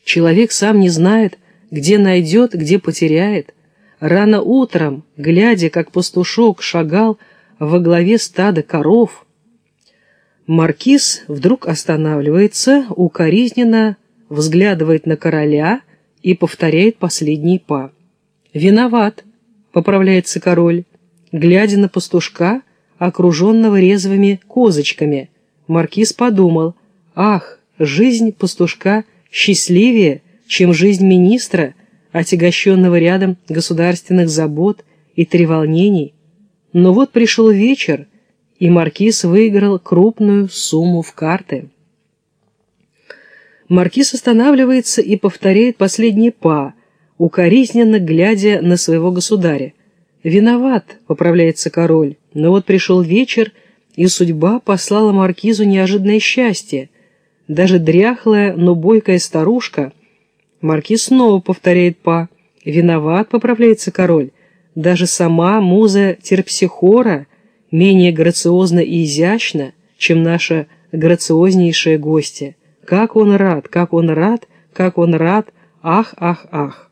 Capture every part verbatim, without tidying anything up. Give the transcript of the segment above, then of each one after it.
Человек сам не знает, где найдет, где потеряет. Рано утром, глядя, как пастушок шагал во главе стада коров, маркиз вдруг останавливается, укоризненно взглядывает на короля и повторяет последний па. «Виноват», — поправляется король, глядя на пастушка, окруженного резвыми козочками. Маркиз подумал: «Ах, жизнь пастушка счастливее, чем жизнь министра, отягощенного рядом государственных забот и треволнений». Но вот пришел вечер, и маркиз выиграл крупную сумму в карты. Маркиз останавливается и повторяет последний па, укоризненно глядя на своего государя. «Виноват», — поправляется король, но вот пришел вечер, и судьба послала маркизу неожиданное счастье. Даже дряхлая, но бойкая старушка. Маркиз снова повторяет па. «Виноват», — поправляется король. Даже сама муза Терпсихора менее грациозна и изящна, чем наша грациознейшая гостья. Как он рад, как он рад, как он рад, ах, ах, ах.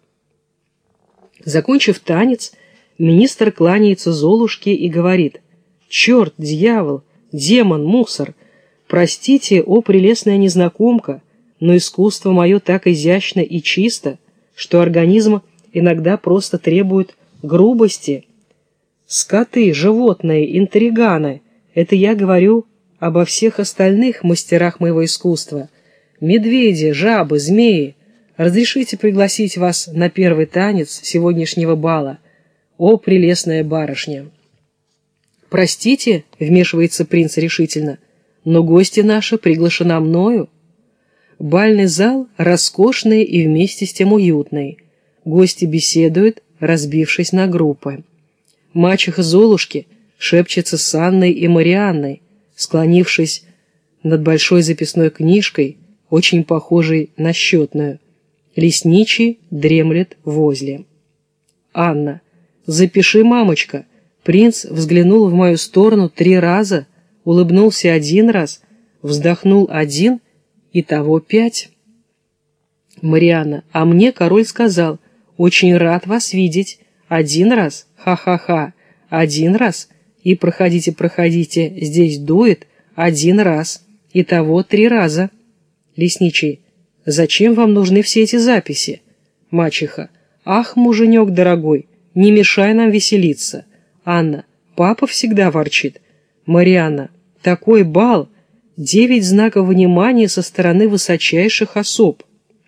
Закончив танец, министр кланяется Золушке и говорит: «Черт, дьявол, демон, мусор! Простите, о прелестная незнакомка, но искусство мое так изящно и чисто, что организм иногда просто требует грубости. Скоты, животные, интриганы — это я говорю обо всех остальных мастерах моего искусства. Медведи, жабы, змеи. Разрешите пригласить вас на первый танец сегодняшнего бала, о прелестная барышня». «Простите», — вмешивается принц решительно, — «но гостья наша приглашена мною». Бальный зал роскошный и вместе с тем уютный. Гости беседуют, разбившись на группы. Мачеха Золушки шепчется с Анной и Марианной, склонившись над большой записной книжкой, очень похожей на счетную. Лесничий дремлет возле. «Анна, запиши, мамочка». Принц взглянул в мою сторону три раза, улыбнулся один раз, вздохнул один, итого пять. Марианна: «А мне король сказал: очень рад вас видеть. Один раз, ха-ха-ха, один раз, и проходите, проходите, здесь дует, один раз, итого три раза». Лесничий: «Зачем вам нужны все эти записи?» Мачеха: «Ах, муженек дорогой, не мешай нам веселиться». Анна: «Папа всегда ворчит». Марианна: «Такой бал! Девять знаков внимания со стороны высочайших особ».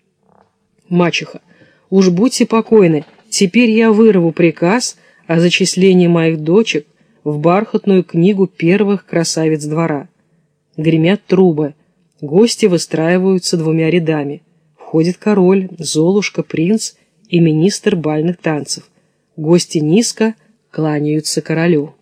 Мачеха: «Уж будьте покойны, теперь я вырву приказ о зачислении моих дочек в бархатную книгу первых красавиц двора». Гремят трубы, гости выстраиваются двумя рядами. Входит король, Золушка, принц и министр бальных танцев. Гости низко кланяются королю.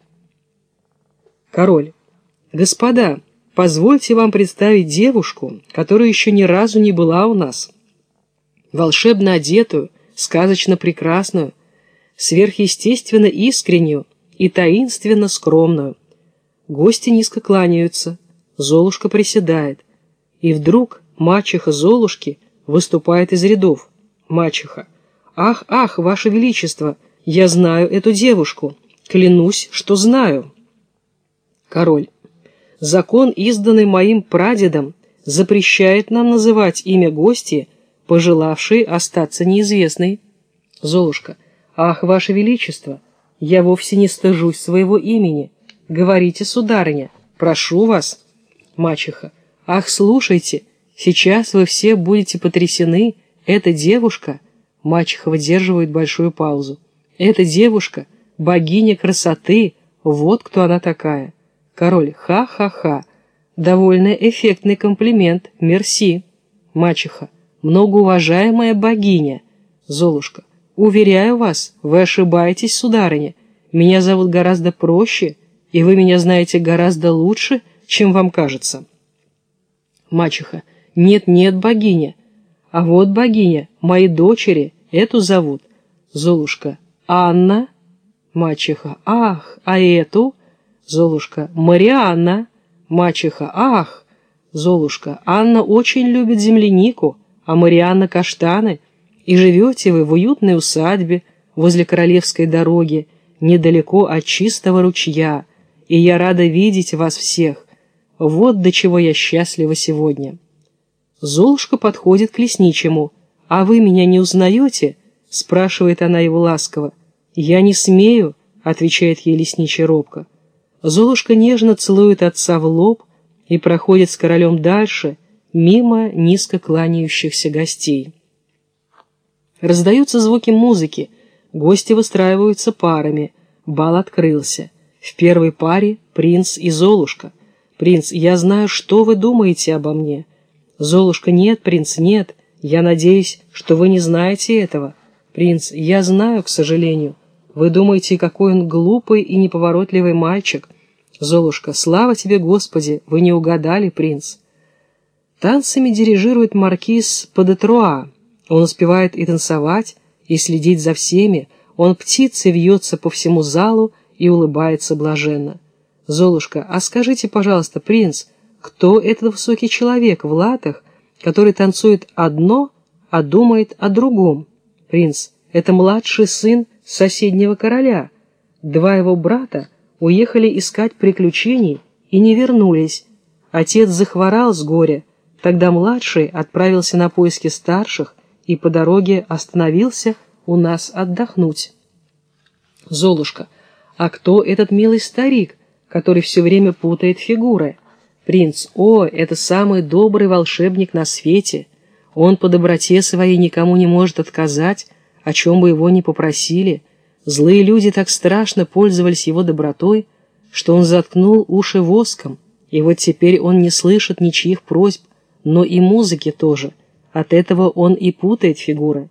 Король: «Господа, позвольте вам представить девушку, которая еще ни разу не была у нас. Волшебно одетую, сказочно прекрасную, сверхъестественно искреннюю и таинственно скромную». Гости низко кланяются, Золушка приседает. И вдруг мачеха Золушки выступает из рядов. Мачеха: «Ах, ах, ваше величество, я знаю эту девушку, клянусь, что знаю». Король: «Закон, изданный моим прадедом, запрещает нам называть имя гостьи, пожелавшей остаться неизвестной». Золушка: «Ах, ваше величество, я вовсе не стыжусь своего имени. Говорите, сударыня, прошу вас». Мачеха: «Ах, слушайте, сейчас вы все будете потрясены. Эта девушка...» Мачеха выдерживает большую паузу. «Эта девушка — богиня красоты, вот кто она такая». Король: «Ха-ха-ха, довольно эффектный комплимент, мерси». Мачеха: «Многоуважаемая богиня». Золушка: «Уверяю вас, вы ошибаетесь, сударыня. Меня зовут гораздо проще, и вы меня знаете гораздо лучше, чем вам кажется». Мачеха: «Нет-нет, богиня. А вот богиня, мои дочери, эту зовут». Золушка: «Анна». Мачеха: «Ах, а эту?» Золушка: «Марианна». Мачеха: «Ах». Золушка: «Анна очень любит землянику, а Марианна каштаны, и живете вы в уютной усадьбе возле Королевской дороги, недалеко от чистого ручья, и я рада видеть вас всех. Вот до чего я счастлива сегодня». Золушка подходит к лесничему. «А вы меня не узнаете?» — спрашивает она его ласково. «Я не смею», — отвечает ей лесничий робко. Золушка нежно целует отца в лоб и проходит с королем дальше, мимо низко кланяющихся гостей. Раздаются звуки музыки, гости выстраиваются парами, бал открылся. В первой паре принц и Золушка. «Принц, я знаю, что вы думаете обо мне». «Золушка, нет, принц, нет. Я надеюсь, что вы не знаете этого». «Принц, я знаю, к сожалению. Вы думаете, какой он глупый и неповоротливый мальчик». «Золушка, слава тебе, Господи, вы не угадали, принц». Танцами дирижирует маркиз Падетруа. Он успевает и танцевать, и следить за всеми. Он птицей вьется по всему залу и улыбается блаженно. «Золушка, а скажите, пожалуйста, принц, кто этот высокий человек в латах, который танцует одно, а думает о другом?» «Принц, это младший сын соседнего короля. Два его брата уехали искать приключений и не вернулись. Отец захворал с горя. Тогда младший отправился на поиски старших и по дороге остановился у нас отдохнуть». «Золушка, а кто этот милый старик, который все время путает фигуры?» «Принц, о, это самый добрый волшебник на свете. Он по доброте своей никому не может отказать, о чем бы его ни попросили. Злые люди так страшно пользовались его добротой, что он заткнул уши воском, и вот теперь он не слышит ничьих просьб, но и музыки тоже. От этого он и путает фигуры».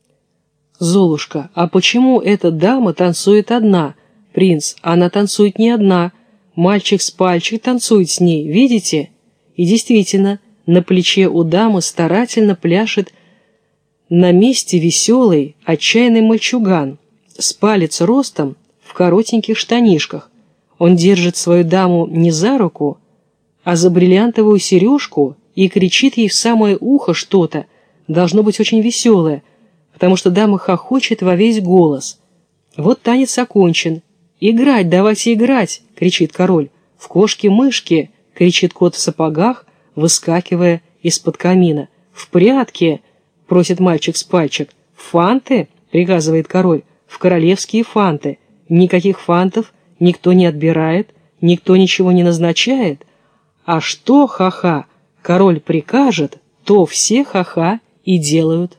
«Золушка, а почему эта дама танцует одна?» «Принц, она танцует не одна. Мальчик с пальчик танцует с ней, видите?» И действительно, на плече у дамы старательно пляшет на месте веселый, отчаянный мальчуган, с палец ростом в коротеньких штанишках. Он держит свою даму не за руку, а за бриллиантовую сережку и кричит ей в самое ухо что-то, должно быть очень веселое, потому что дама хохочет во весь голос. Вот танец окончен. «Играть, давайте играть!» — кричит король. «В кошки-мышки!» — кричит кот в сапогах, выскакивая из-под камина. «В прятки!» — просит мальчик с пальчик. «Фанты!» — приказывает король. «В королевские фанты! Никаких фантов никто не отбирает, никто ничего не назначает. А что, ха-ха, король прикажет, то все ха-ха и делают».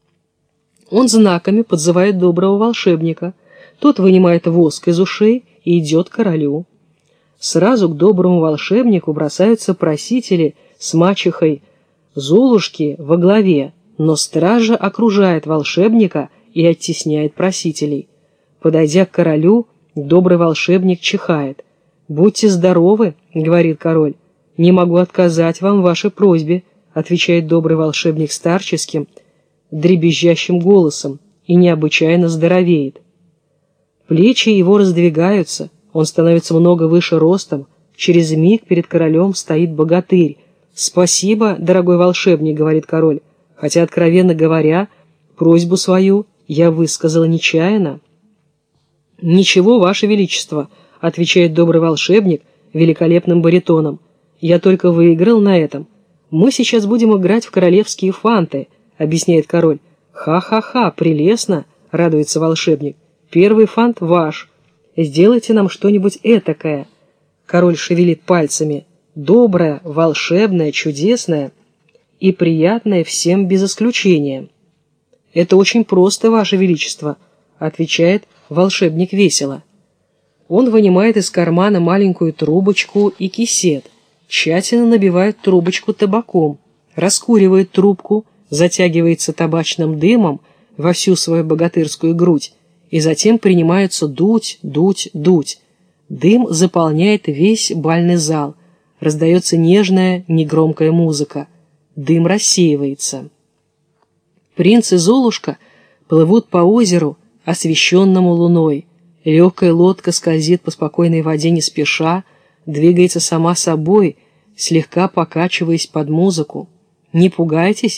Он знаками подзывает доброго волшебника. Тот вынимает воск из ушей и идет к королю. Сразу к доброму волшебнику бросаются просители с мачехой Золушки во главе, но стража окружает волшебника и оттесняет просителей. Подойдя к королю, добрый волшебник чихает. «Будьте здоровы», — говорит король. «Не могу отказать вам в вашей просьбе», — отвечает добрый волшебник старческим, дребезжащим голосом, и необычайно здоровеет. Плечи его раздвигаются, он становится много выше ростом, через миг перед королем стоит богатырь. «Спасибо, дорогой волшебник», — говорит король, хотя, откровенно говоря, просьбу свою я высказала нечаянно. «Ничего, ваше величество», — отвечает добрый волшебник великолепным баритоном, «я только выиграл на этом. Мы сейчас будем играть в королевские фанты», — объясняет король. «Ха-ха-ха, прелестно», — радуется волшебник. «Первый фант ваш. Сделайте нам что-нибудь этакое». Король шевелит пальцами. «Доброе, волшебное, чудесное и приятное всем без исключения». «Это очень просто, ваше величество», — отвечает волшебник весело. Он вынимает из кармана маленькую трубочку и кисет, тщательно набивает трубочку табаком, раскуривает трубку, затягивается табачным дымом во всю свою богатырскую грудь, и затем принимаются дуть, дуть, дуть. Дым заполняет весь бальный зал, раздается нежная, негромкая музыка. Дым рассеивается. Принц и Золушка плывут по озеру, освещенному луной. Легкая лодка скользит по спокойной воде не спеша, двигается сама собой, слегка покачиваясь под музыку. «Не пугайтесь»,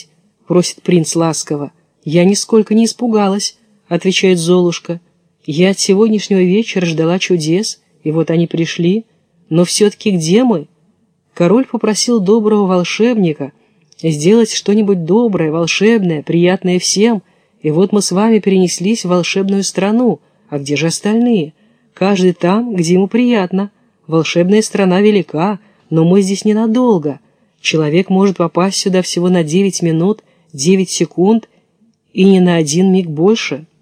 — просит принц ласково. «Я нисколько не испугалась», — отвечает Золушка. «Я от сегодняшнего вечера ждала чудес, и вот они пришли. Но все-таки где мы?» Король попросил доброго волшебника сделать что-нибудь доброе, волшебное, приятное всем, и вот мы с вами перенеслись в волшебную страну. А где же остальные? Каждый там, где ему приятно. Волшебная страна велика, но мы здесь ненадолго. Человек может попасть сюда всего на девять минут, девять секунд, и не на один миг больше».